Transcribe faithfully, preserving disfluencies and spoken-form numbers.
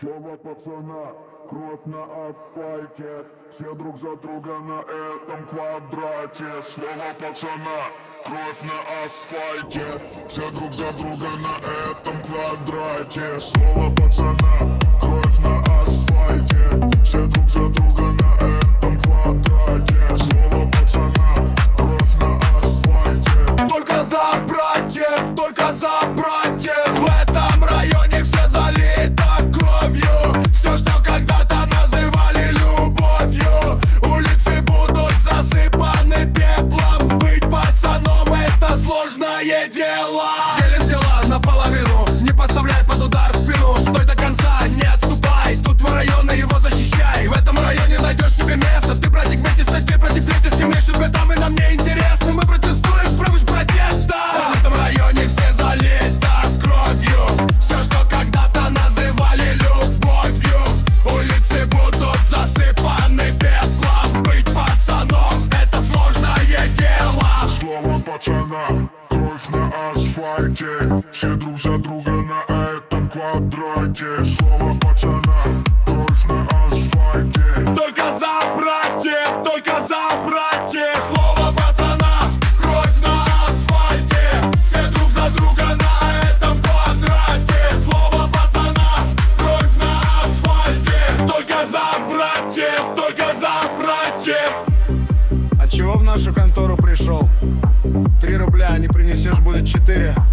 Слово пацана, кровь на асфальте, все друг за друга на этом квадрате. Слово пацана, кровь на асфальте, все друг за друга на этом квадрате. Слово пацана, кровь на асфальте, все друг за друга на этом квадрате. Слово пацана, кровь на асфальте. Только за братьев, только за братьев. В этом районе все залито кровью. Все, что когда-то называли любовью, улицы будут засыпаны пеплом. Быть пацаном — это сложное дело. Делим дела наполовину, не подставляй под удар в спину. Стой до конца, не отступай, тут твой район, и его защищай. В этом районе найдешь себе место. Ты братик Метис, ты братик Плетис, кем лишь в этом и нам не интересно. Мы протестуем, правишь протеста. В этом районе все залито кровью. Все, что когда-то называли любовью, улицы будут засыпаны пеплом. Быть пацаном — это сложное дело. Слово пацана, кровь на асфальте, все друг за друга на этом квадрате. Слово пацана, кровь на асфальте, только за братьев, только за братьев. Слово пацана, кровь на асфальте, все друг за друга на этом квадрате. Слово пацана, кровь на асфальте, только за братьев, только за братьев. А чего в нашу контору пришел? Три рубля не принесешь, будет четыре.